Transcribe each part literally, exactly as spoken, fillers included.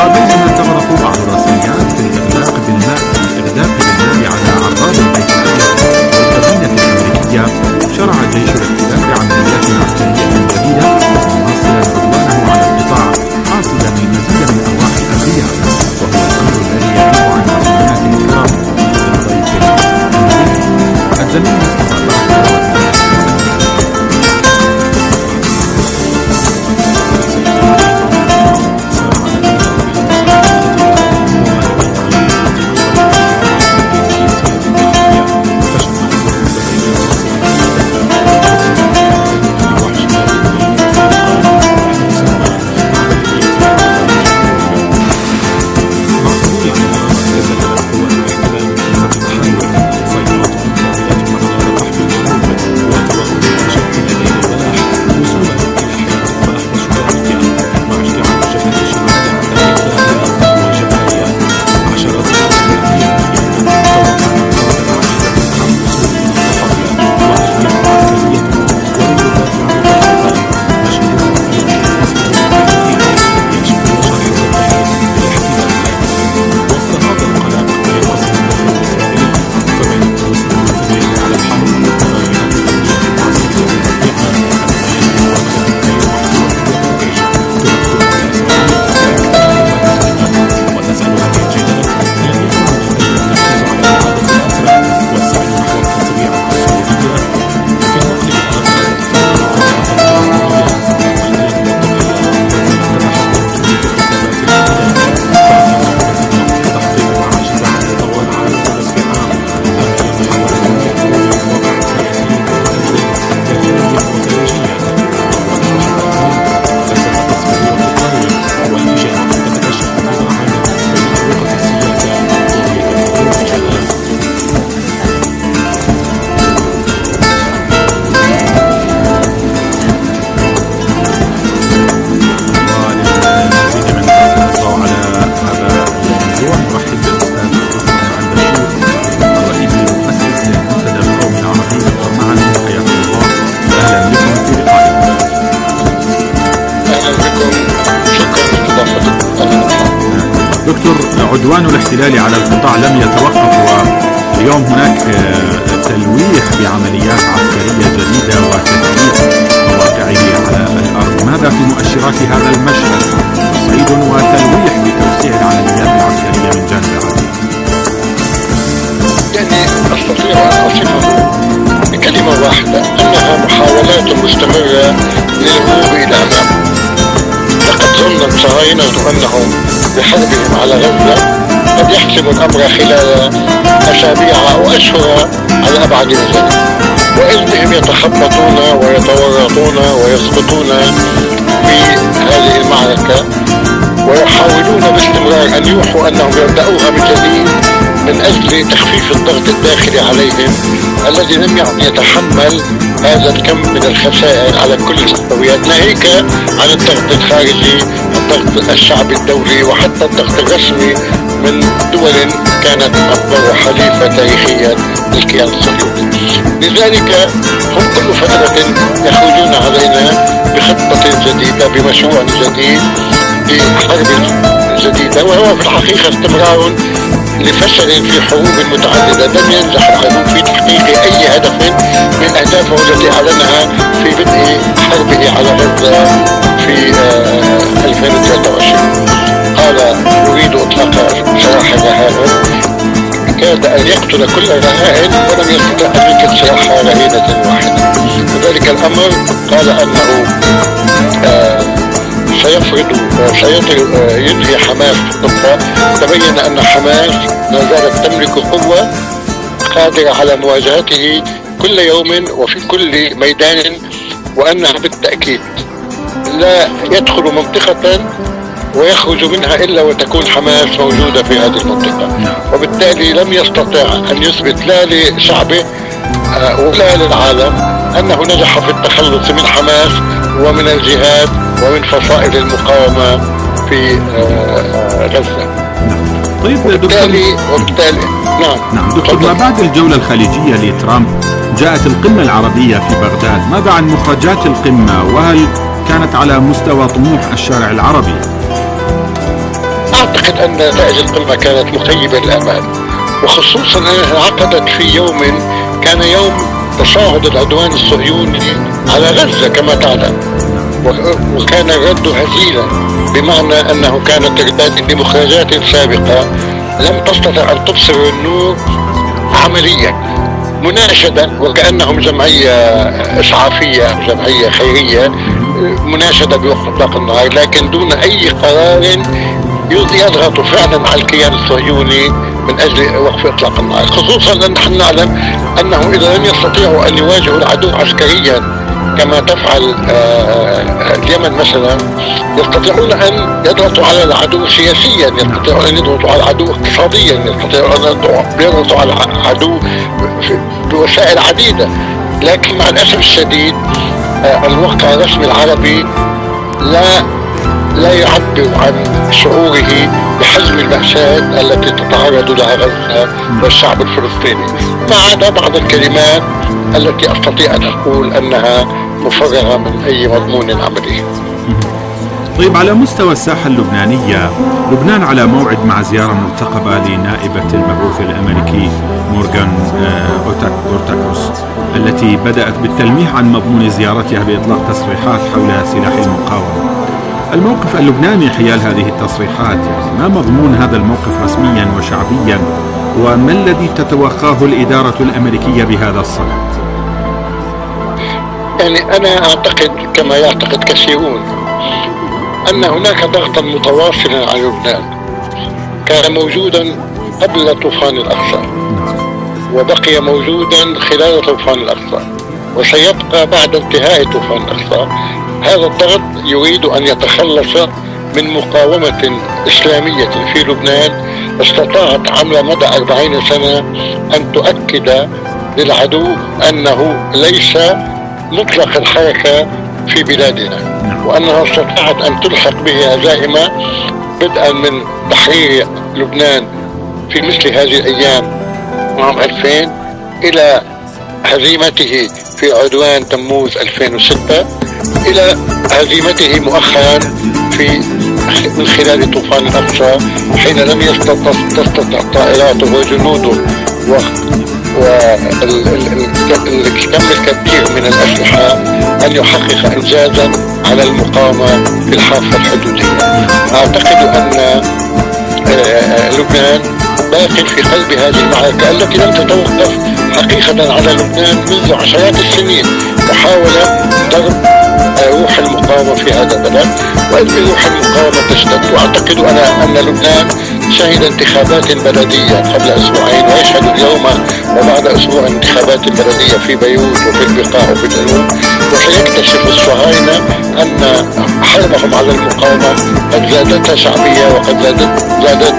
وبينما تغرق بعض الرسميات في الإغلاق بالماء الإغلاق بالماء على عراب البيت الأبيض والمدينة الأمريكية، شرع جيش الاحتلال بعمليات عسكرية جديدة مواصلا عدوانه على القطاع حاصلا المزيد من أرواح الأبرياء، وهو الأمر الذي يغيب عن معلومات الكرام الضيف الأمريكي الزميل مصطفى بحر. عدوان الاحتلال على القطاع لم يتوقف، واليوم هناك تلويح بعمليات عسكرية جديدة وتثبيت مواقعه على الأرض. ماذا في مؤشرات هذا المشهد؟ تصعيد وتلويح بتوسيع العمليات العسكرية من جانب العربي. يعني أستطيع أن أصفه بكلمة واحدة، أنها محاولات مستمرة للهروب إلى الأمام. لقد ظن الصهاينة أنهم بحربهم على غزة قد يحسم الأمر خلال أسابيع أو أشهر على أبعد من ذلك، وإذ بهم يتخبطون ويتورطون ويسقطون في هذه المعركة، ويحاولون باستمرار أن يوحوا أنهم يبدأوها من جديد من أجل تخفيف الضغط الداخلي عليهم الذي لم يتحمل هذا الكم من الخسائر على كل المستويات، ناهيك عن الضغط الخارجي، الضغط الشعبي الدولي، وحتى الضغط الرسمي من دول كانت تعتبر حليفة تاريخيا للكيان الصهيوني. لذلك هم كل فترة يخرجون علينا بخطة جديدة، بمشروع جديد، بحرب جديدة، وهو في الحقيقة استمرار لفشل في حروب متعددة. لم ينجح العدو في تحقيق أي هدف من أهدافه التي أعلنها في بدء حربه على غزة في ألفين وثلاثة وعشرين. قال يريد إطلاق سراح الرهائن، كاد أن يقتل كل رهائن ولم يستطع أن يقتل سراح رهينة واحدة. وذلك الأمر قال أنه آه سيفرض سينهي حماس النقطة. تبين أن حماس لا زالت تملك قوة قادرة على مواجهته كل يوم وفي كل ميدان، وأنها بالتأكيد لا يدخل منطقة ويخرج منها إلا وتكون حماس موجودة في هذه المنطقة. وبالتالي لم يستطع أن يثبت لا لشعبه ولا للعالم أنه نجح في التخلص من حماس ومن الجهاد ومن فصائل المقاومة في غزة. طيب وبالتالي, وبالتالي نعم نعم دكتور، ما بعد الجولة الخليجية لترامب جاءت القمة العربية في بغداد. ماذا عن مخرجات القمة، وهل كانت على مستوى طموح الشارع العربي؟ أعتقد أن نتائج القمة كانت مخيبة للآمال، وخصوصا أنها عقدت في يوم كان يوم تصاعد العدوان الصهيوني على غزة كما تعلم، وكان الرد هزيلا، بمعنى أنه كانت ترداد لمخرجات سابقة لم تستطع أن تبصر النور عمليا. مناشدة وكأنهم جمعية إسعافية أو جمعية خيرية، مناشدة بوقف إطلاق النار، لكن دون أي قرار يضغط فعلا على الكيان الصهيوني من أجل وقف إطلاق النار، خصوصا أن نحن نعلم أنه إذا لم يستطيعوا أن يواجهوا العدو عسكريا كما تفعل اليمن مثلا، يستطيعون أن يضغطوا على العدو سياسيا، يستطيعون أن يضغطوا على العدو اقتصاديا، يستطيعون أن يضغطوا على العدو بوسائل عديدة. لكن مع الأسف الشديد الواقع الرسمي العربي لا لا يعبر عن شعوره بحجم المأساة التي تتعرض لها غزة والشعب الفلسطيني، ما عدا بعض الكلمات التي أستطيع أن أقول أنها مفرغة من أي مضمون عملي. طيب، على مستوى الساحة اللبنانية، لبنان على موعد مع زيارة مرتقبة لنائبة المبعوث الأمريكي مورغان أورتاكوس التي بدأت بالتلميح عن مضمون زيارتها بإطلاق تصريحات حول سلاح المقاومة. الموقف اللبناني حيال هذه التصريحات، يعني ما مضمون هذا الموقف رسميا وشعبيا، وما الذي تتوقعه الإدارة الأمريكية بهذا الصدد؟ يعني أنا أعتقد كما يعتقد كثيرون أن هناك ضغطا متواصلا على لبنان كان موجودا قبل طوفان الأقصى وبقي موجودا خلال طوفان الأقصى وسيبقى بعد انتهاء طوفان الأقصى. هذا الضغط يريد أن يتخلص من مقاومة إسلامية في لبنان استطاعت عبر مدى أربعين سنة أن تؤكد للعدو أنه ليس مطلق الحركة في بلادنا، وأنها استطاعت أن تلحق به هزائم بدءا من تحرير لبنان في مثل هذه الأيام عام ألفين إلى هزيمته في عدوان تموز ألفين وستة إلى هزيمته مؤخرا في من خلال طوفان الأقصى حين لم تستطع طائراته وجنوده والكم الكبير من الأسلحة أن يحقق إنجازا على المقاومة في الحافة الحدودية. أعتقد أن لبنان باقي في قلب هذه المعركة التي لم تتوقف حقيقة على لبنان منذ عشرات السنين، محاولة ضرب روح المقاومة في هذا البلد، وإن روح المقاومة تشتد. وأعتقد أنا أن لبنان شهد انتخابات بلدية قبل أسبوعين ويشهد اليوم وبعد أسبوع انتخابات بلدية في بيروت وفي البقاع وفي الجنوب، وسيكتشف الصهاينة أن حربهم على المقاومة قد زادتها شعبية وقد زادت زادت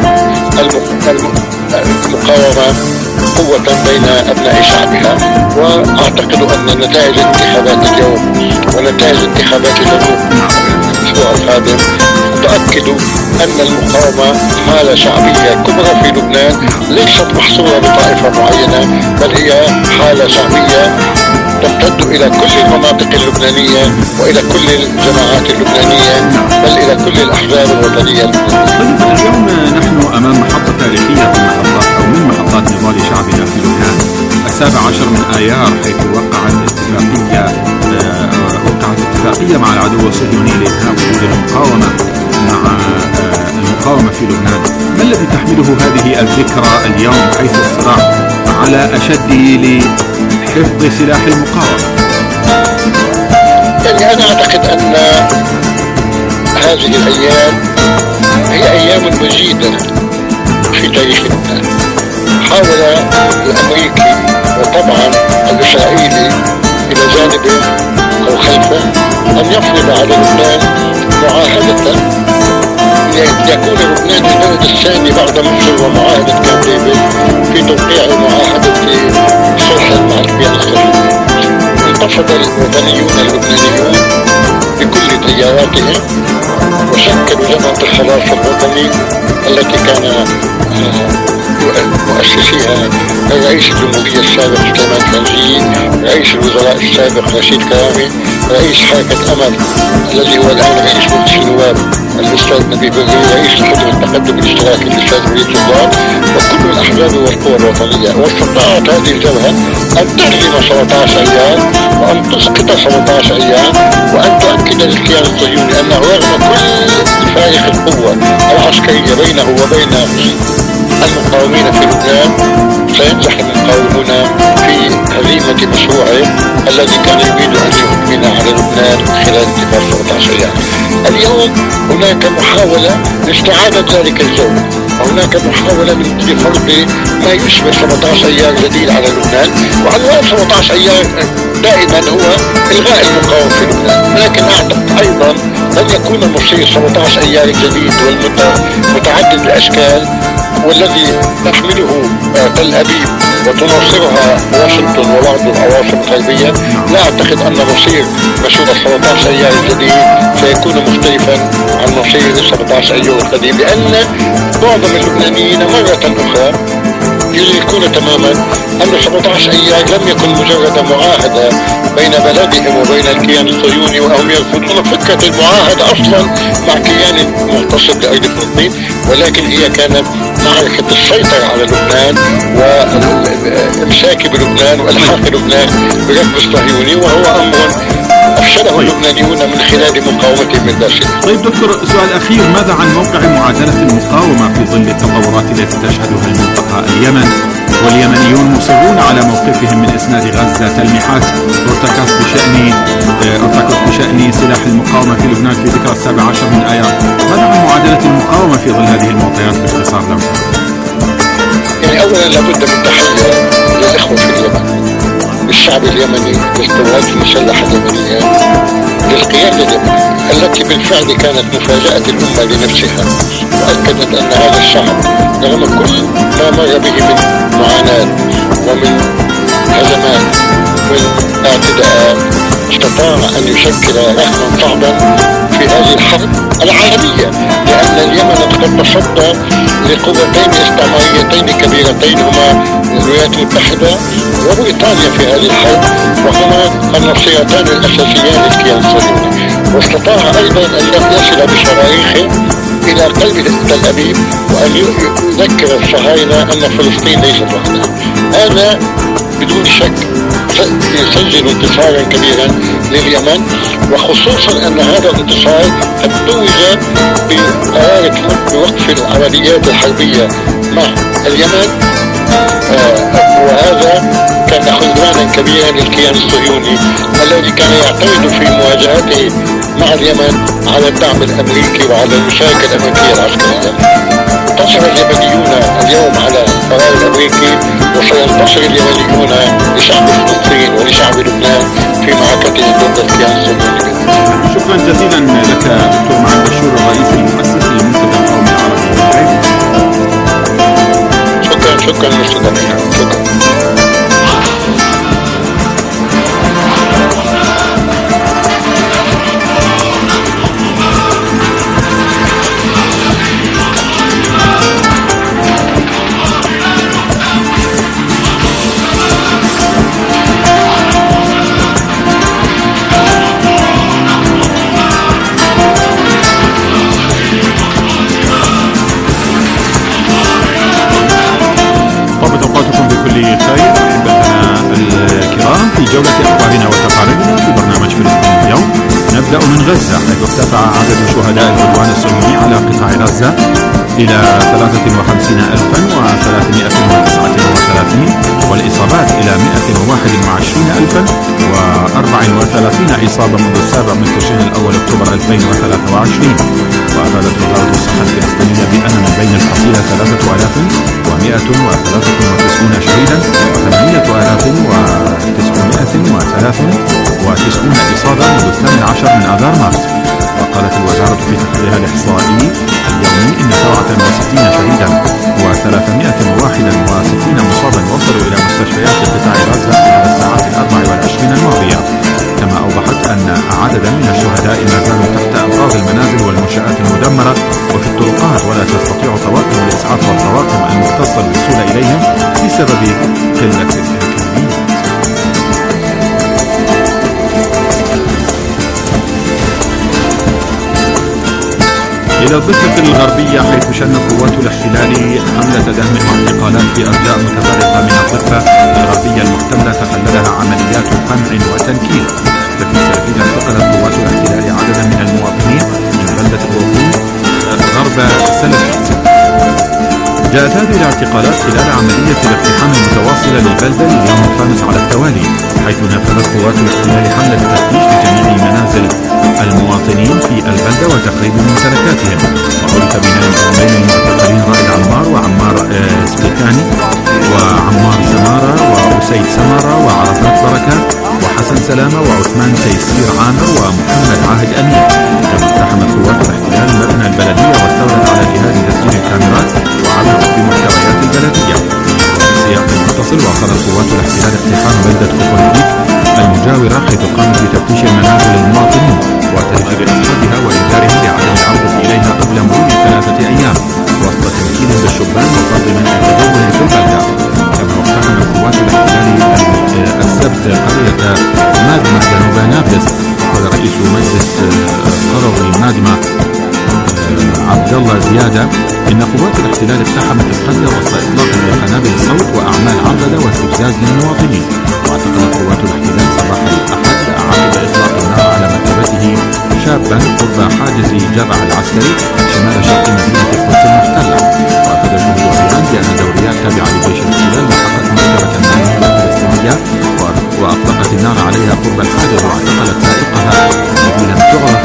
المقاومة قوة بين أبناء شعبها. وأعتقد أن نتائج انتخابات اليوم ونتائج انتخابات الجنوب الأسبوع القادم تؤكد أن المقاومة حالة شعبية كبرى في لبنان ليست محصورة بطائفة معينة، بل هي حالة شعبية تمتد إلى كل المناطق اللبنانية وإلى كل الجماعات اللبنانية بل إلى كل الأحزاب الوطنية اللبنانية. طيب، اليوم نحن أمام محطة تاريخية في محطات أو من محطات نضال شعبنا في لبنان، السابع عشر من آيار، حيث وقعت اتفاقية وقعت اتفاقية مع العدو الصهيوني لإنهاء وجود المقاومة مع المقاومة في لبنان. ما الذي تحمله هذه الذكرى اليوم حيث الصراع على أشد لحفظ سلاح المقاومة؟ يعني أنا أعتقد أن هذه الأيام هي أيام مجيدة في تاريخ لبنان. حاول الأمريكي وطبعا الإسرائيلي إلى جانبه أو خلفه أن يفرض على لبنان معاهدة يكون لبنان البلد الثاني بعد مصر ومعاهدة كامب ديفيد في توقيع معاهدة صلح مع الكيان الصهيوني. انتفض الوطنيون اللبنانيون بكل تياراتهم وشكلوا جبهة الخلاص الوطني التي كان مؤسسيها رئيس الجمهورية السابق سليمان فرنجي، رئيس الوزراء السابق رشيد كرامي، رئيس حركة أمل الذي هو الآن رئيس مجلس النواب الأستاذ نبيل بري، رئيس الحزب التقدم الاشتراكي الأستاذ وليد سلطان، وكل الأحزاب والقوى الوطنية. واستطاعت هذه الجبهة أن تهزم سبعة عشر أيام وأن تسقط سبعة عشر أيام وأن تؤكد للكيان الصهيوني أنه رغم كل فارق القوة العسكرية بينه وبين المقاومين في لبنان سينجح المقاومون في هزيمة مشروعه الذي كان يريد أن يهيمن على لبنان خلال انتفاضة سبعة عشر أيام. اليوم هناك محاولة لاستعادة ذلك الجو، وهناك محاولة من فرض ما يشبه سبعة عشر أيار جديد على لبنان، وعنوان سبعة عشر أيار دائما هو إلغاء المقاومة في لبنان. ولكن أعتقد أيضا لن يكون المصير سبعة عشر أيار جديد والمتعدد الأشكال والذي تحمله تل أبيب وتناصرها واشنطن وبعض العواصم الغربية. لا أعتقد أن مصير مشروع سبعة عشر أيار الجديد سيكون مختلفا عن مصير سبعة عشر أيار القديم، لأن معظم اللبنانيين مرة أخرى يدركون تماما أن سبعة عشر أيار لم يكن مجرد معاهدة بين بلدهم وبين الكيان الصهيوني، وهم يرفضون فكرة المعاهدة أصلا مع كيان مغتصب لأرض فلسطين، ولكن هي كانت معركة السيطرة على لبنان والإمساك بلبنان وإلحاق لبنان بركب الصهيوني، وهو أمر أفشله طيب. اللبنانيون من خلال مقاومتهم من داخل. طيب دكتور، سؤال أخير، ماذا عن موقع معادلة المقاومة في ظل التطورات التي تشهدها المنطقة؟ اليمن واليمنيون مصرون على موقفهم من إسناد غزة، تلميحات أورتاكوس بشأن أورتاكوس بشأن سلاح المقاومة في لبنان في ذكرى السابع عشر من آيار. ماذا عن معادلة المقاومة في ظل هذه المعطيات باختصار لو سمحت؟ يعني أولا لابد من تحية للإخوة في اليمن، للشعب اليمني، للقوات المسلحة اليمنية، للقيادة اليمنية التي بالفعل كانت مفاجأة الأمة لنفسها، وأكدت أن هذا الشعب رغم كل ما مر به من معاناة ومن هزمات ومن اعتداءات استطاع أن يشكل رهنا صعبا في هذه الحرب العالمية، لأن اليمن قد تصدى لقوتين استعماريتين كبيرتين هما الولايات المتحدة وبريطانيا في هذه الحرب، وهما النصيرتان الأساسيان للكيان الصهيوني، واستطاع أيضا أن يصل بشرائحه إلى قلب تل أبيب وأن يذكر الصهاينة أن فلسطين ليست وحدها. هذا بدون شك يسجل انتصارا كبيرا لليمن، وخصوصا أن هذا الانتصار قد توج بقرار ترامب بوقف العمليات الحربية مع اليمن، آه وهذا كان خذلانا كبيرا للكيان الصهيوني الذي كان يعتمد في مواجهته مع اليمن على الدعم الأمريكي وعلى المشاركة الأمريكية العسكرية. انتصر اليمنيون اليوم على القرار الأمريكي، وسينتصر اليمنيون لشعب فلسطين ولشعب لبنان في معركتهم ضد الكيان الصهيوني. شكرا جزيلا لك دكتور معن بشور، الرئيس المؤسس للمنتدى القومي العربي. شكرا شكرا مستمعين، شكرا. جولة أخبارنا وتقاريرنا في برنامج فلسطين اليوم. نبدأ من غزة، حيث ارتفع عدد شهداء العدوان الصهيوني على قطاع غزة إلى ثلاثة وخمسين ألفا وثلاثمائة وتسعة وثلاثين، والإصابات إلى مائة وواحد وعشرين ألفا وأربعة وثلاثين إصابة منذ السابع من تشرين الأول أكتوبر ألفين وثلاثة وعشرين. وأفادت وزارة الصحة الفلسطينية بأن من بين الحصيلة ثلاثة آلاف ومائة وثلاثة وتسعين شهيدا وثمانية آلاف وتسعمائة وثلاث وتسعين إصابة منذ الثامن عشر من آذار مارس. وقالت الوزارة في تقريرها الإحصائي اليومي إن سبعة وستين شهيدا وثلاثمائة وواحد وستين مصابا وصلوا إلى مستشفيات قطاع غزة خلال الساعات الأربع والعشرين الماضية. كما أوضحت أن عددا من الشهداء ما زالوا تحت أنقاض المنازل والمنشآت المؤتمرة وفي الطرقات، ولا تستطيع طواقم الإسعاف والطواقم المختصة الوصول إليهم بسبب قلة الإمكانيات. إلى الضفة الغربية، حيث شن قوات الاحتلال حملة دهم واعتقالات في أرجاء متفرقة من الضفة الغربية المحتلة تخللها عمليات قمع وتنكيل. ففي سلفيد اعتقلت قوات الاحتلال عددا من المواطنين من بلدة الوطن غرب سلفيد. جاءت هذه الاعتقالات خلال عملية الاقتحام المتواصلة للبلدة لليوم الخامس على التوالي، حيث نفذت قوات الاحتلال حملة تفتيش لجميع منازل المواطنين في البلدة وتخريب ممتلكاتهم. وعرف بين المعتقلين رائد عمار وعمار سبيكاني وعمار سمارة وأسيد سمارة وعرفات بركات وحسن سلامة وعثمان تيسير عامر ومحمد عاهد أمين. كما اقتحمت قوات الاحتلال مبنى البلدية واستولت على جهاز تسجيل الكاميرات وعبرت بمحتويات البلدية. وفي سياق متصل، واصلت قوات الاحتلال اقتحام بلدة كوكوليك المجاورة، حيث قامت بتفتيش المنازل المواطنين وتهجير أصحابها وإنذارهم بعدم العودة إليها قبل مرور ثلاثة أيام، وسط تمكين بالشبان وفرض من التدون في البلدة. كما اقتحمت قوات الاحتلال السبت قرية مادمة جنوب نابلس. قال رئيس مجلس قروي مادمة عبد الله زيادة إن قوات الاحتلال اقتحمت القرية وسط إطلاق لقنابل الصوت وأعمال عربدة واستفزاز للمواطنين. واعتقلت قوات الاحتلال صباح الأحد عقب إطلاق النار على مكتبته شابا قرب حاجز جرع العسكري شمال شرق مدينة القدس المحتلة. وأفاد شهود عيان بأن دوريات تابعة لجيش الاحتلال لحقت مكتبة النائية الفلسطينية وأطلقت النار عليها قرب الحاجز واعتقلت سائقها الذي لم تعرف.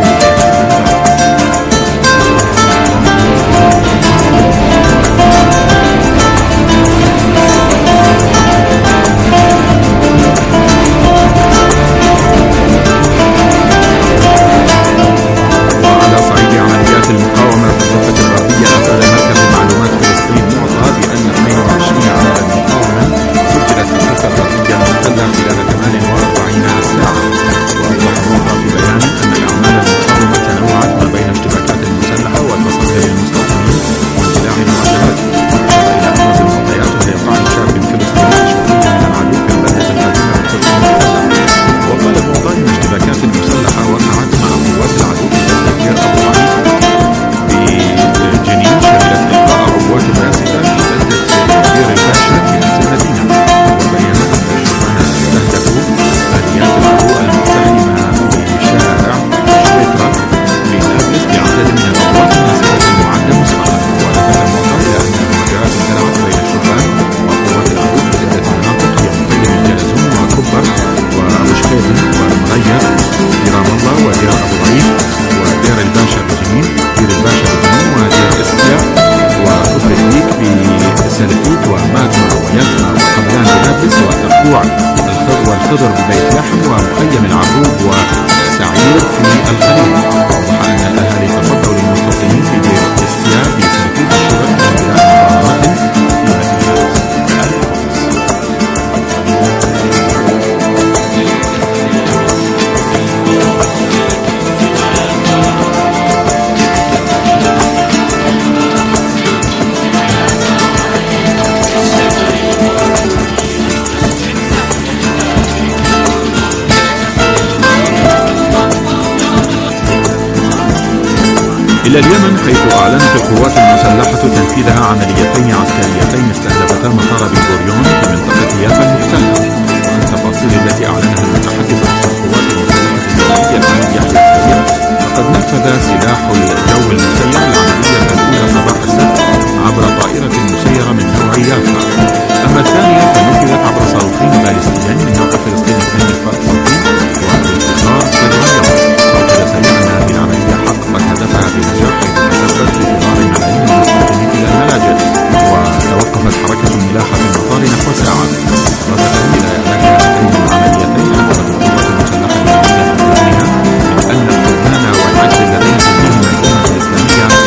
والخضر ببيت لحم ومخيم العروب وسعير في الخليل. وضح أن الأهالي تفضلوا للمستوطنين في دير استياب بسلفيد الشباب من بلاد مقامات في مدينة إلى اليمن، حيث أعلنت القوات المسلحة تنفيذها عمليتين عسكريتين استهدفتا مطار بن غوريون في منطقة يافا المحتلة. وعن التفاصيل التي أعلنها المتحدث باسم القوات المسلحة الدولية العميد يحيى السريع، فقد نفذ سلاح الجو المسير العملية الأولى صباح السبت عبر طائرة مسيرة من نوع يافا. أما الثانية فنفذت عبر صاروخين باليستيين من نوع فلسطين اثنين فرد صوتي وباختصار كالغيرة. وقال سريع أن هذه العملية حققت هدفها بنجاح، حيث تسببت في فرار ملايين المستوطنين إلى الملاجئ وتوقفت حركة الملاحة في المطار نحو ساعة. إضافة إلى إعلان هاتين العمليتين، أخبرت القوات المسلحة اليمنية بأنها من أن الخذلان والعجز الذين تبديهما الأمة الإسلامية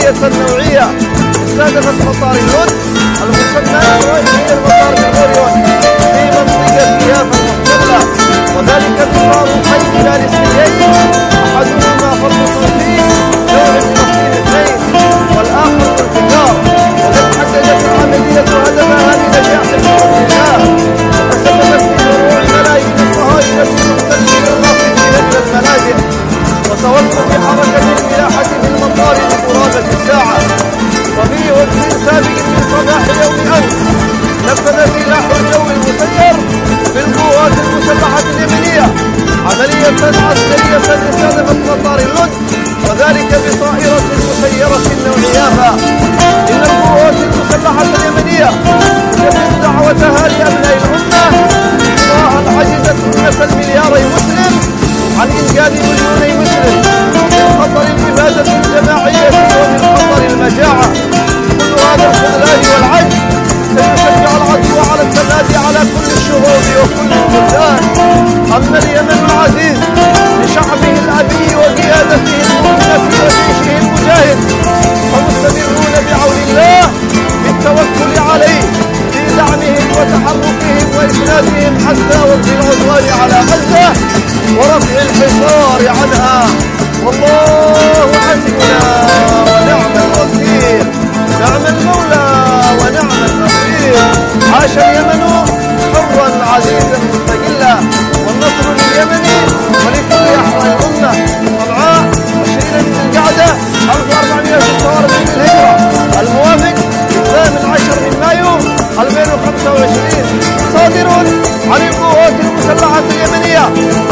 عملية نوعية استهدفت مطار اللد المسمى إسرائيلي المطار بن غوريون في منطقة يافا المحتلة، وذلك بفاروقين فارسيين أحدهما فرد فيه دولة فلسطين اثنين والآخر الانفجار. وقد حددت العملية هدفها بنجاح بإذن الله، وتسببت في دروع ملايين الصهاينة المحتلين الغاصبين من الملاجئ وتوقف حركة الملاحة في المطار لقرابة الساعة. وفي وقت سابق من صباح يوم أمس نفذ سلاح الجو المسير بالقوات المسلحة اليمنية عملية عسكرية استهدفت مطار اللد، وذلك بطائرة مسيرة نوعيافا. إن القوات المسلحة اليمنية تجدد دعوتها لأبناء الأمة إلغاء عجزت أمة الملياري مسلم عن إنقاذ مليوني مسلم من خطر الإبادة الجماعية ومن خطر المجاعة. كل هذا الخذلان والعجز سيشجع العدو على التمادي على كل الشعوب وكل البلدان. أما اليمن العزيز لشعبه الأبي وقيادته المؤمنة وجيشه المجاهد فمستمرون بعون الله بالتوكل عليه في دعمهم وتحركهم وإسنادهم حتى وقت العدوان على غزة ورفع الحصار عنها. والله حسبنا ونعم الوكيل، نعم المولى ونعم النصير. عاش اليمن حرا عزيزا مستقلا، والنصر لليمن ولكل أحوال الأمة. صنعاء عشرين من القعدة ألف وأربعمائة وستة وأربعين للهجرة الموافق الثامن عشر من مايو ألفين وخمسة وعشرين، صادر عن القوات المسلحة اليمنية.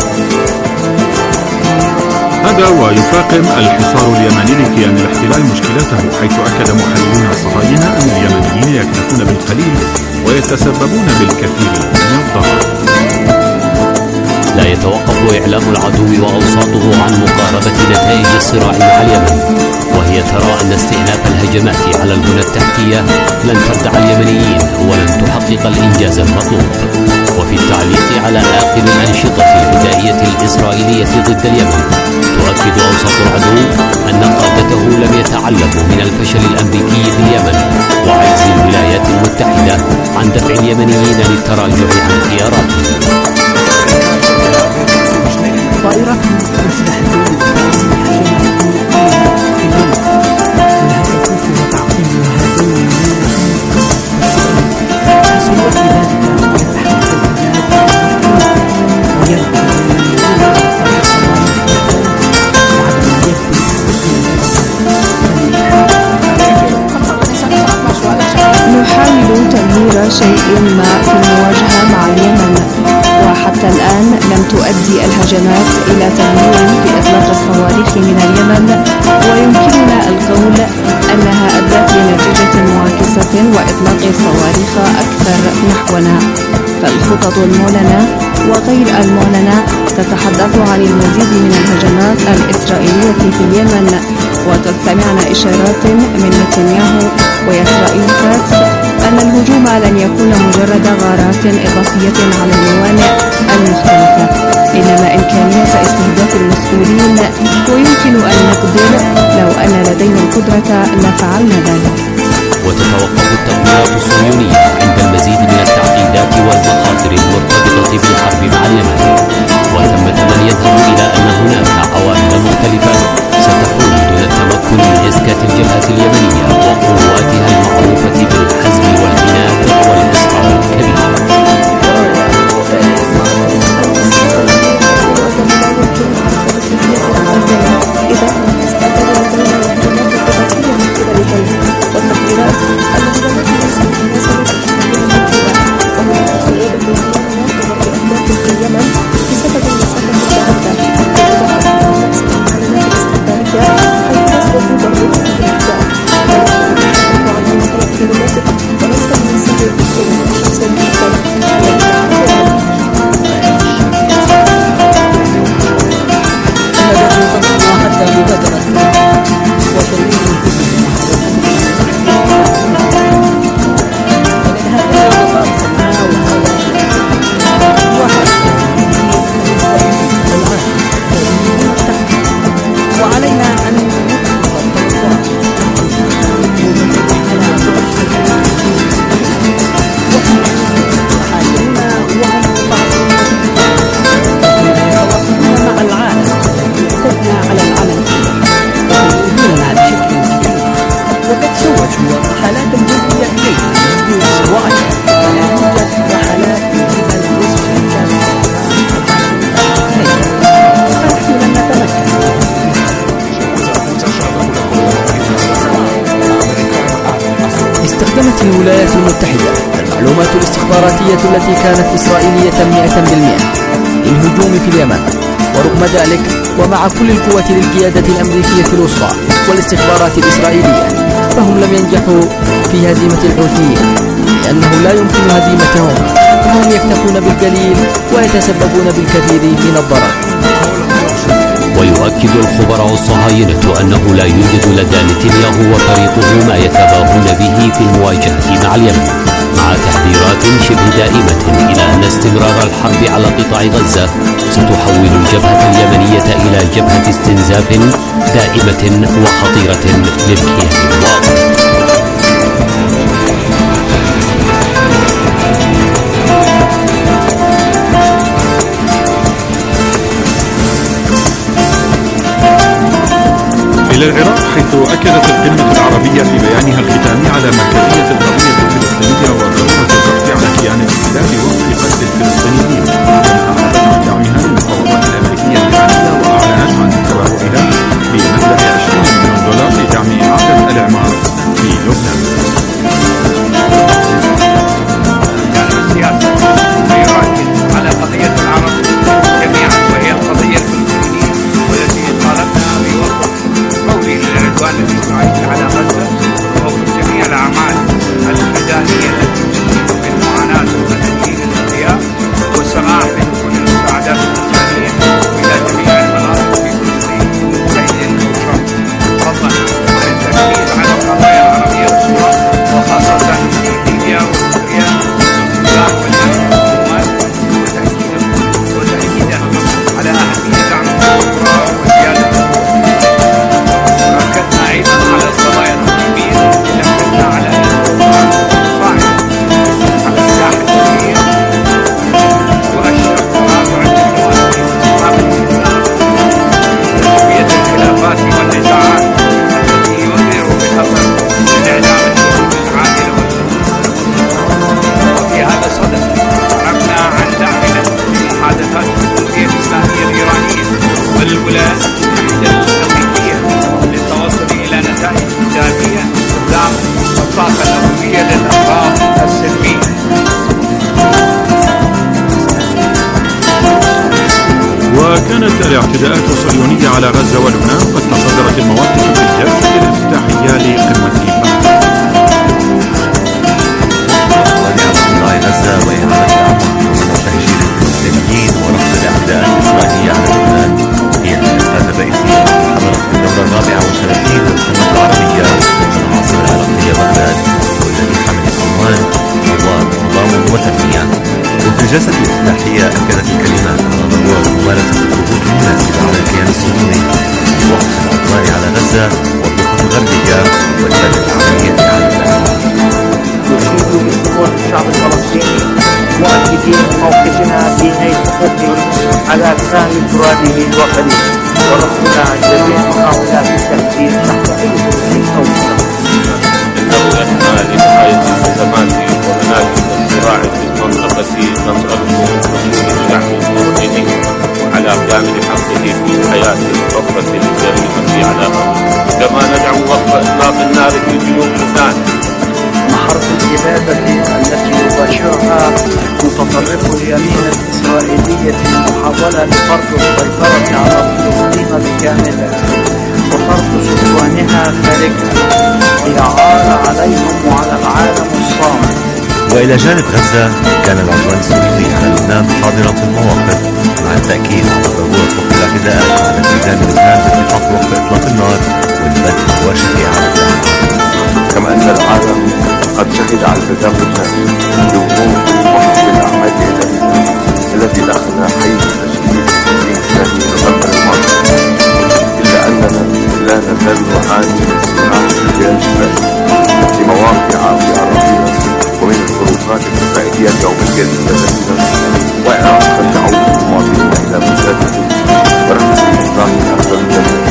هذا ويفاقم الحصار اليمني لكيان الاحتلال مشكلته، حيث أكد محللون الصهاينة أن اليمنيين يكتفون بالقليل ويتسببون بالكثير من الضرر. لا يتوقف إعلام العدو وأوساطه عن مقاربة نتائج الصراع مع اليمن، وهي ترى أن استئناف الهجمات على البنى التحتية لن تردع اليمنيين ولن تحقق الإنجاز المطلوب. وفي التعليق على آخر الأنشطة البدائية الإسرائيلية ضد اليمن، تؤكد أوساط العدو أن قادته لم يتعلموا من الفشل الأمريكي في اليمن وعجز الولايات المتحدة عن دفع اليمنيين للتراجع عن خياراتهم. طائرات مسلحة نحاول تغيير شيء ما في المواجهة مع اليمن، وحتى الآن لم تؤدي الهجمات إلى تغيير في إطلاق الصواريخ من اليمن، ويمكننا القول أنها أدت لنتيجة معاكسة وإطلاق صواريخ أكثر نحونا. فالخطط المعلنة وغير المعلنة تتحدث عن المزيد من الهجمات الإسرائيلية في اليمن، وتستمعنا إشارات من نتنياهو وإسرائيل كاتس أن الهجوم لن يكون مجرد غارات إضافية على الموانئ المختلفة، إنما إمكانية استهداف المسؤولين، ويمكن أن نقدر لو أن لدينا القدرة لفعلنا ذلك. وتتوقف التقنيات الصهيونية عند المزيد من التعقيدات والمخاطر المرتبطة بالحرب مع اليمن، وثمة من يذهب إلى أن هناك عوامل مختلفة ستحول دون التمكن من إسكات الجبهة اليمنية وقواتها المعروفة بالحزم والعناد والإصرار الكبير. الولايات المتحدة المعلومات الاستخباراتية التي كانت إسرائيلية مئة بالمئة للهجوم في اليمن. ورغم ذلك ومع كل القوة للقيادة الأمريكية الوسطى والاستخبارات الإسرائيلية فهم لم ينجحوا في هزيمة الحوثيين، لأنه لا يمكن هزيمتهم فهم يكتفون بالقليل ويتسببون بالكثير من الضرر. ويؤكد الخبراء الصهاينة أنه لا يوجد لدى نتنياهو وفريقه ما يتباهون به في المواجهة مع اليمن، مع تحذيرات شبه دائمة إلى أن استمرار الحرب على قطاع غزة ستحول الجبهة اليمنية إلى جبهة استنزاف دائمة وخطيرة للكيان الواقع. إلى العراق، حيث أكدت القمة العربية في بيانها الختامي على مركزية القضية الفلسطينية وضرورة الضغط على كيان الاحتلال ووقف قتل الفلسطينيين، كما أعربت عن دعمها للمفاوضات الأمريكية الإيرانية وأعلنت عن تبرعها بمبلغ عشرين مليون دولار لدعم إعادة الإعمار في لبنان. على قضية العرب جميعا وهي القضية الفلسطينية، والتي طالبنا بوقف فوري للعدوان الإسرائيلي على غزة ووقف جميع الأعمال الميدانية التي تزيد من معاناة المدنيين الأبرياء، والسماح بدخول المساعدات الإنسانية إلى جميع المناطق في فلسطين كأيد وشرط، فضلا عن التركيز على القضايا العربية الصغرى وخاصة في ليبيا وسوريا والسودان واليمن على أهمية دعم القرى وزيادة وركزنا أيضا على القضايا الإقليمية، ركزنا على الإصلاح الصاعد على الساحة السورية وأشرف تراجع المواطنين واستقامة الإسلام وتسوية الخلافات والنزاعات التي يؤثر بخطر لإعلام الحلول العادلة والمنصفة. وفي هذا الصدد عرفنا عن دعمنا للمحادثات الحقوقية الإسلامية الإيرانية والولايات المتحدة الأمريكية للتوصل إلى نتائج إيجابية استخدام الطاقة النووية للأغراض السلمية. وكانت الاعتداءات الصهيونية على غزة ولبنان قد تصدرت المواقف في الجلسة الافتتاحية لقمة بلقاء. غزة وإعادة الأمن وتهجير الفلسطينيين ورفض الاعتداءات الإسرائيلية على لبنان هي الأهداف الرئيسية التي حضرت في الدورة الرابعة والثلاثين للقمة العربية في العاصمة العراقية بغداد، والتي حملت عنوان حوار تضامن وتنمية. وفي الجلسة الافتتاحية أكدت الكلمات على ضرورة ممارسة الضغوط المناسبة على الكيان الصهيوني ووقف العدوان على غزة والضفة الغربية والبدء العملية على الأهداف. يشيد بسقوط الشعب الفلسطيني مؤكدين موقفنا في نيل حقوقه على فهم مراده الوطني ورفضنا جميع محاولات التهديد تحت اي ظروف او إنه يسعى لنهاية الأزمات ومناهج الصراع في المنطقة تنطلق حصول الشعب الفلسطيني وعلى كامل حقه في حياة الضفة الجريمة على غزة، كما ندعو وقف إطلاق النار في جنوب لبنان. حرب الإبادة التي يباشرها متطرف اليمين الإسرائيلية في محاولة لفرض السيطرة على فلسطين بكاملها وفرض سكانها خارجها هي عار عليهم وعلى العالم الصامت. وإلى جانب غزة كان العدوان الصهيوني على لبنان حاضرا في المواقف، مع التأكيد على ضرورة وقف الاعتداءات على التزام لبنان باتفاق وقف إطلاق النار والبدء المباشر على التحالف. كما أن العالم قد شهد على التزام لبنان بوقوف محكم الأعمال الإدارية التي دخلنا حيز تشكيل التنظيم الثاني نوفمبر الماضي، إلا أننا لا نزال نعاني من صراع الرجال في مواقع في أراضينا ومن الخروجات الإسرائيلية اليومية المتزامنة، وإعراق تعود المواطنين إلى مساجد ورفض إصلاح الأرض الجديدة.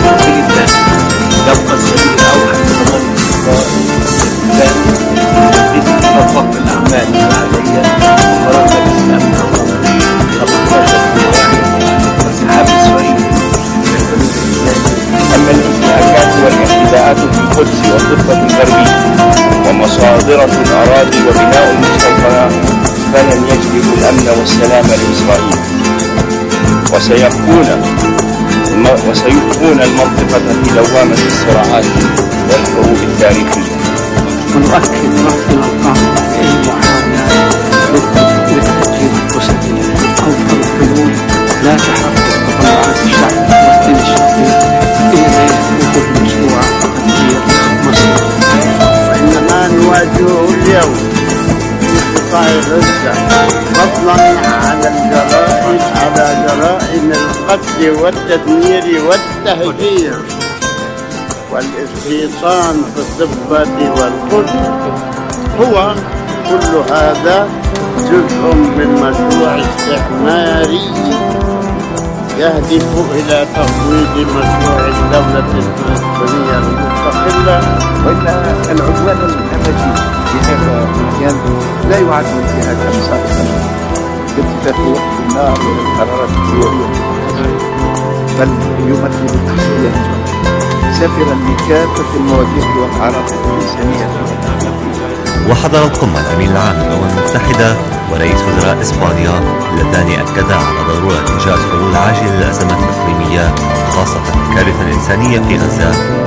يبقى السبيل الأوحد لضمان الاستقرار تنفيذ تطبق الأعمال العادية وفرض الإسلام الوطني خمستاشر واحد وانسحاب إسرائيل من الحدود الإسلامية. أما الانتهاكات والاعتداءات في القدس والضفة الغربية ومصادرة الأراضي وبناء المستوطنات فلن يجلب الأمن والسلام لإسرائيل، وسيبقون وسيبقون المنطقة في دوامة الصراعات والحروب التاريخية. ونؤكد رفض القاهرة أي محاولات لتهجير القسم أو فرض حلول لا تحقق تطلعات الشعب الفلسطيني الشرقي إلى وجود مشروع تغيير مصر. وإنما نواجهه اليوم في قطاع غزة فضلا على الجرائم على جرائم القتل والتدمير والتهجير والاستيطان في الضفة والقدس، هو كل هذا جزء من مشروع استعماري يهدف إلى تفويض مشروع الدولة الفلسطينية المستقلة. وإن العدوان الأمريكي في هذا المكان لا يعد انتهاكا سابقا باتفاق وقف النار والقرارات الدولية، بل يمثل تحديا سافرا لكافة المواجهات والأعراض الإنسانية. وحضر القمة الأمين العام للأمم المتحدة ورئيس وزراء إسبانيا اللذان أكدا على ضرورة إيجاد حلول عاجلة للأزمات الإقليمية خاصة الكارثة الإنسانية في غزة.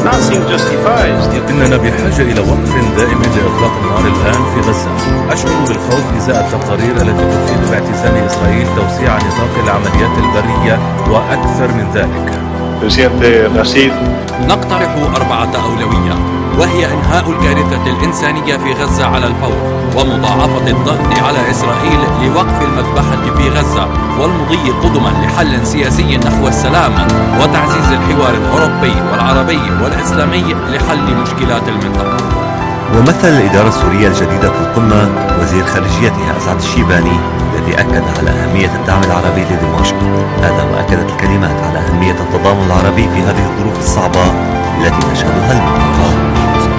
إننا بحاجة إلى وقف دائم لإطلاق النار الآن في غزة. أشعر بالخوف إزاء التقارير التي تفيد باعتزام إسرائيل توسيع نطاق العمليات البرية وأكثر من ذلك. نقترح أربعة أولويات، وهي إنهاء الكارثة الإنسانية في غزة على الفور، ومضاعفة الضغط على إسرائيل لوقف المذبحة في غزة، والمضي قدما لحل سياسي نحو السلام، وتعزيز الحوار الأوروبي والعربي والإسلامي لحل مشكلات المنطقة. ومثل الإدارة السورية الجديدة في القمة وزير خارجيتها أسعد الشيباني الذي أكد على أهمية الدعم العربي لدمشق. هذا وأكدت الكلمات على أهمية التضامن العربي في هذه الظروف الصعبة التي تشهدها المنطقة.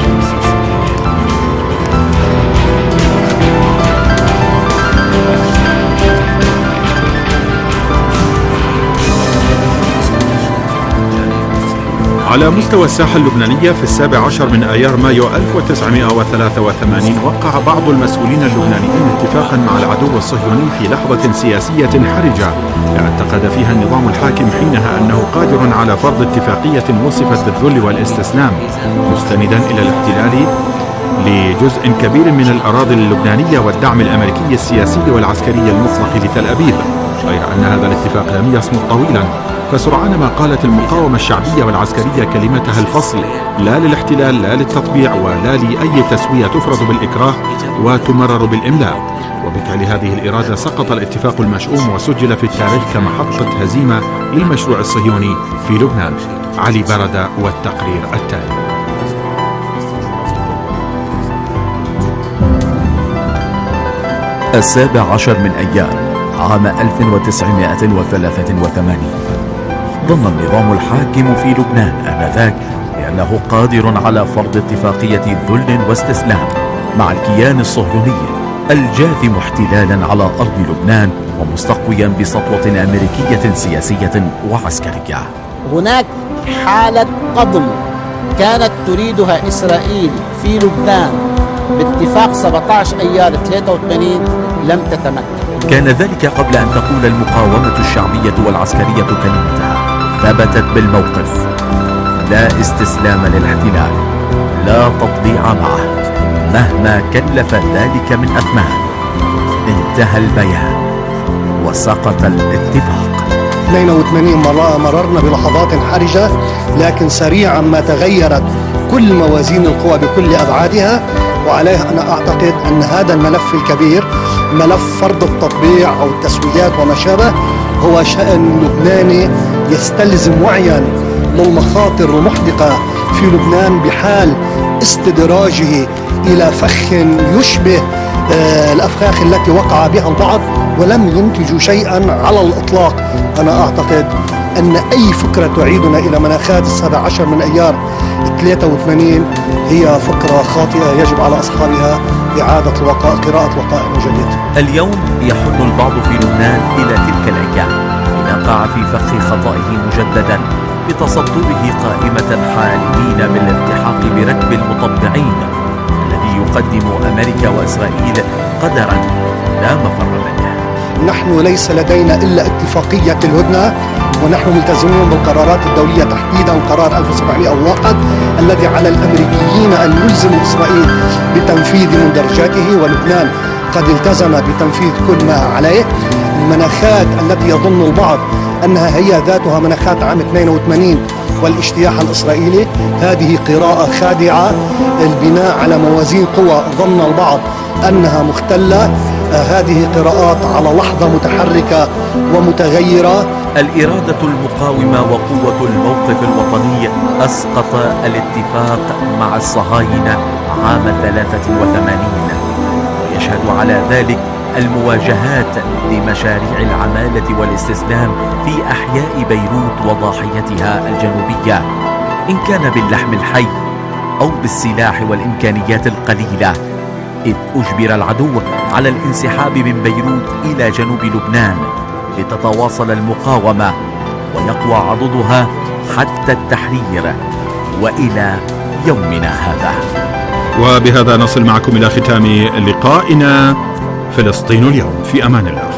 على مستوى الساحة اللبنانية في السابع عشر من آيار مايو ألف وتسعمائة وثلاثة وثمانين وقع بعض المسؤولين اللبنانيين اتفاقا مع العدو الصهيوني في لحظة سياسية حرجة اعتقد فيها النظام الحاكم حينها أنه قادر على فرض اتفاقية وصفت بالذل والاستسلام، مستندا إلى الاحتلال لجزء كبير من الأراضي اللبنانية والدعم الأمريكي السياسي والعسكري المطلق لتل أبيب، غير أن هذا الاتفاق لم يصمد طويلا، فسرعان ما قالت المقاومة الشعبية والعسكرية كلمتها الفصل، لا للاحتلال لا للتطبيع ولا لأي تسوية تفرض بالإكراه وتمرر بالإملاء. وبالتالي هذه الإرادة سقط الاتفاق المشؤوم وسجل في التاريخ كمحطة هزيمة للمشروع الصهيوني في لبنان. علي بردة والتقرير التالي. السابع عشر من أيار عام ألف وتسعمائة وثلاثة وثمانين ظن النظام الحاكم في لبنان آنذاك بأنه قادر على فرض اتفاقية ذل واستسلام مع الكيان الصهيوني الجاثم احتلالا على أرض لبنان ومستقويا بسطوة أمريكية سياسية وعسكرية. هناك حالة قضم كانت تريدها إسرائيل في لبنان باتفاق سبعة عشر أيار ثلاثة وثمانين لم تتمكن. كان ذلك قبل أن تقول المقاومة الشعبية والعسكرية كلمتها، ثبتت بالموقف: لا استسلام للاحتلال، لا تطبيع معه مهما كلف ذلك من أثمان. انتهى البيان وسقط الاتفاق. اثنين وثمانين مررنا بلحظات حرجة، لكن سريعا ما تغيرت كل موازين القوى بكل أبعادها، وعليه أنا أعتقد أن هذا الملف الكبير، ملف فرض التطبيع أو التسويات وما شابه، هو شأن لبناني يستلزم وعيا للمخاطر المحدقة في لبنان بحال استدراجه إلى فخ يشبه آه الأفخاخ التي وقع بها البعض ولم ينتجوا شيئا على الإطلاق. أنا أعتقد أن أي فكرة تعيدنا إلى مناخات السابع عشر من أيار ثلاثة وثمانين هي فكرة خاطئة، يجب على أصحابها إعادة الوقائع، قراءة الوقائع من جديد. اليوم يحن البعض في لبنان إلى تلك الأيام إذا قع في فخ خطئه مجددا بتصدره قائمة الحالمين بالالتحاق بركب المطبعين الذي يقدم أمريكا وإسرائيل قدرا لا مفر منه. نحن ليس لدينا إلا اتفاقية الهدنة، ونحن ملتزمون بالقرارات الدولية تحديدا قرار ألف وسبعمائة وواحد الذي على الأمريكيين أن يلزموا إسرائيل بتنفيذ مندرجاته، ولبنان قد التزم بتنفيذ كل ما عليه. المناخات التي يظن البعض أنها هي ذاتها مناخات عام اثنين وثمانين والاجتياح الإسرائيلي، هذه قراءة خادعة. البناء على موازين قوى ظن البعض أنها مختلة، هذه قراءات على لحظة متحركة ومتغيرة. الإرادة المقاومة وقوة الموقف الوطني أسقط الاتفاق مع الصهاينة عام ثلاثة وثمانين، ويشهد على ذلك المواجهات لمشاريع العمالة والاستسلام في أحياء بيروت وضاحيتها الجنوبية، إن كان باللحم الحي أو بالسلاح والإمكانيات القليلة، إذ أجبر العدو على الانسحاب من بيروت إلى جنوب لبنان لتتواصل المقاومة ويقوى عضدها حتى التحرير وإلى يومنا هذا. وبهذا نصل معكم إلى ختام لقائنا. فلسطين اليوم، في أمان الله.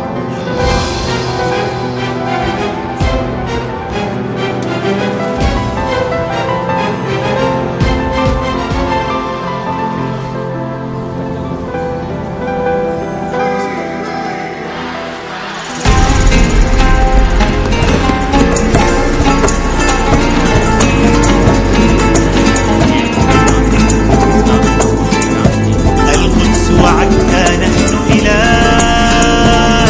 القدس وعدنا نحن إلى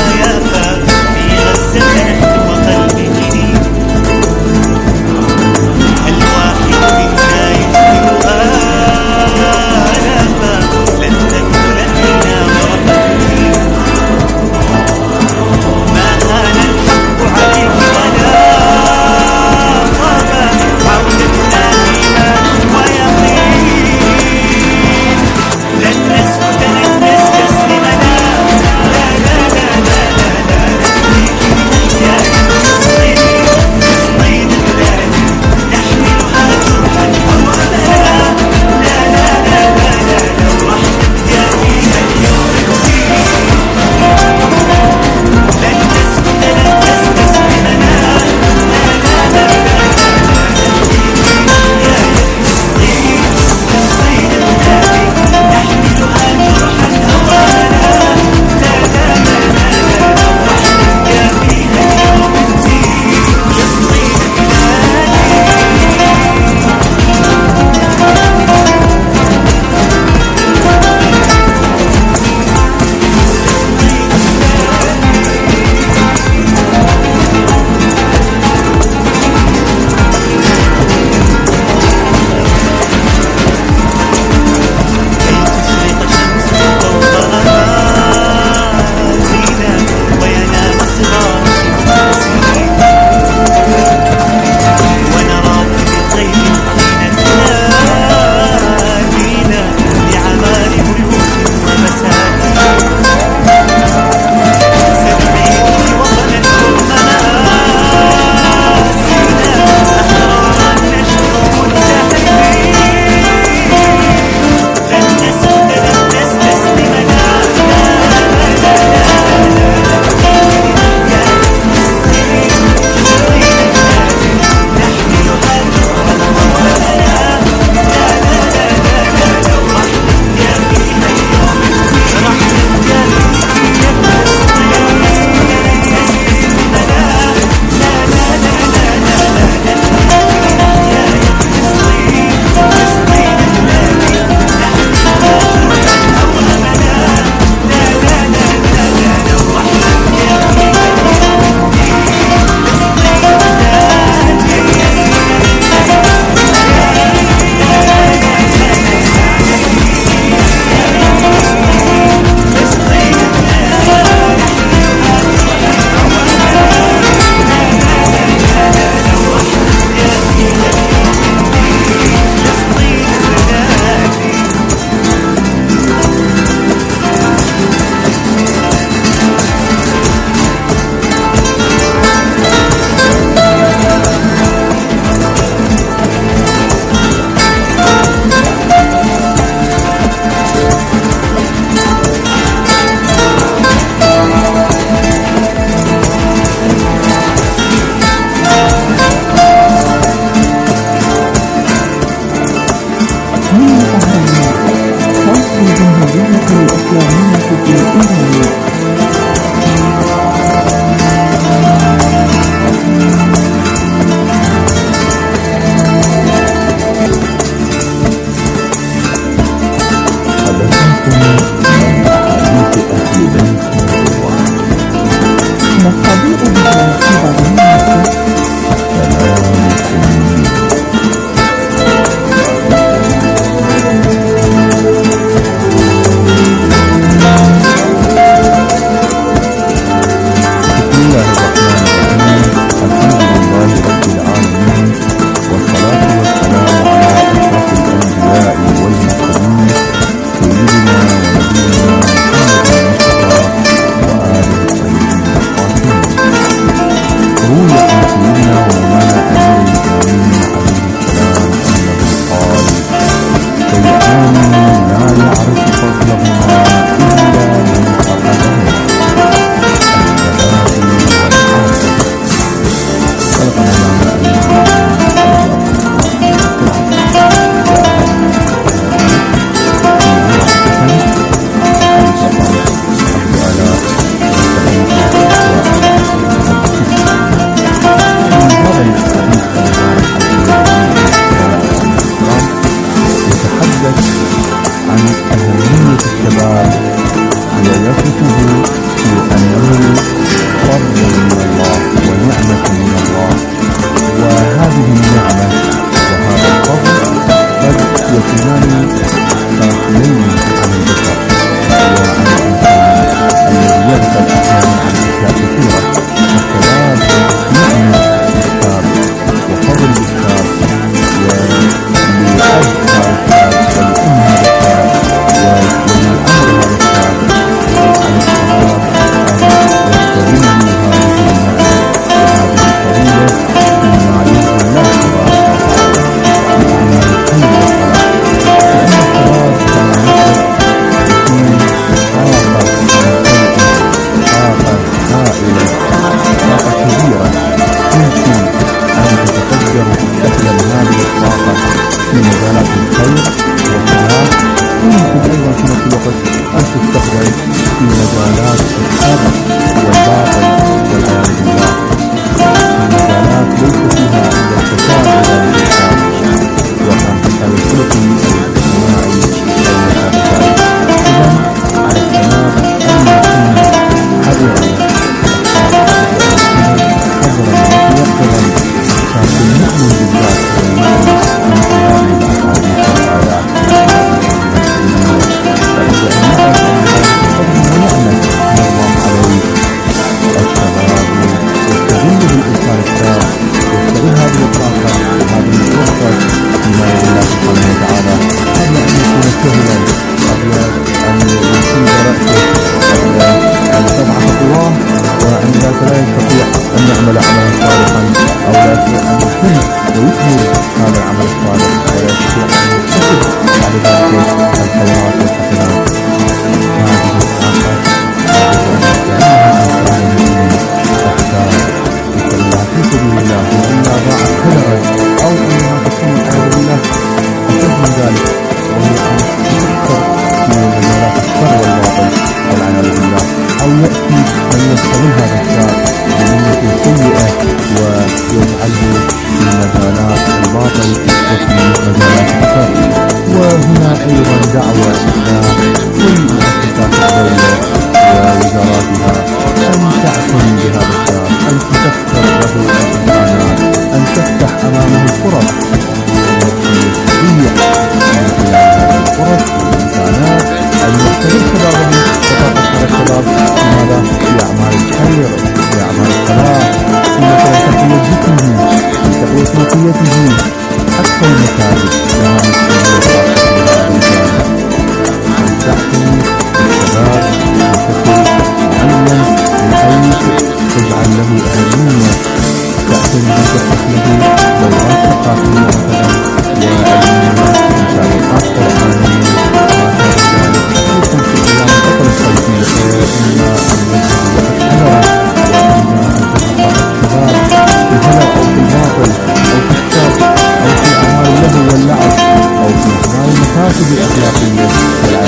اثنان لا يعرف فضلهما إلا من فقدهما، الثبات والحافظ. خلقنا عن أهمية الشباب ويصفه بأنه فضل من الله ونعمة من الله، وهذه النعمة وهذا الفضل قد يكونان كافيين عن البشر وعن الإنسان الذي يغفل أحيانا عن أشياء كثيرة. الشباب نعمة للشاب وفضل للشاب ولأبها الشاب ولأمها الشاب ولأمرها الشاب عن الشباب أن يستغل هذه النعمة وهذه الفضيلة مما يرضي الله تبارك وتعالى مما الخير والصلاح، لأن الشباب كما نعرف يكون طاقة طاقة هائلة، طاقة كبيرة يمكن أن تتفجر وتستخدم هذه الطاقة في مجالات الخير والصلاح، ويمكن أيضا في نفس الوقت أن تستخدم في مجالات الشر والباطل والعياذ بالله، في مجالات ليس فيها إلا الفساد والإنسان والانفصال الخلقي والاجتماعي وما شابه ذلك. إذا على الشباب أن يكون حذرا حذرا ويقظا، لكن نؤمن بالذات والمؤمن من هذه الأحاديث والآيات فإذا أن نعرف أن فضل ونعمة من الله عليه. الشباب يستغله الإنسان الشاب، يستغل هذه الطاقة وهذه الفرصة فيما يرضي الله سبحانه وتعالى، قبل أن يكون سهلا، قبل أن يصيب رأسه، قبل أن تضعف قواه وأن ذاك لا يستطيع أن يعمل عملا صالحا أو لا يستطيع أن يتم ويكمل هذا العمل الصالح ولا يستطيع أن يكتسب بعد ذلك الخيرات والحسنات. هذه الطاقة يجب أن يستعملها الإنسان المؤمن تحتاج لله في سبيل الله، وإلا ضاعت هدرا أو أنها تكون والعياذ بالله أشد من ذلك، وهي أن تكثر في مجالات الشر والباطل والعياذ بالله، أو يأتي من يستغل هذا الشاب بنية سيئة ويجعله في مجالات الباطل وفي مجالات الشر. وهنا أيضا دعوة إلى كل مؤسسات الدولة ووزاراتها أن تعتني بهذا الشاب، أن تسخر له الإمكانات، أن تفتح أمامه الفرص التي يستطيع من خلال هذه الفرص والإمكانات أن يستغل شبابه وطاقة هذا الشباب في ماذا؟ في أعمال الخير، في أعمال الصلاح، في مثلا تقوية جسمه، في تقوية نقيته، حتى المساجد كما نستغل طاقة هذا الجانب. أن تعتني بالشباب بشكل معين بحيث تجعل له أهمية، تعتني بشكل له دورات ثقافية مثلا وعلمية مسابقات قرآنية ما شابه ذلك، خصوصا في أيام الفترة الصيفية، إما أن يجد وقت حذرا وإما أن تتحقق الشباب في الهلع أو في الباطل أو في الشر أو في أعمال اللهو واللعب أو في أعمال المفاسد الأخلاقية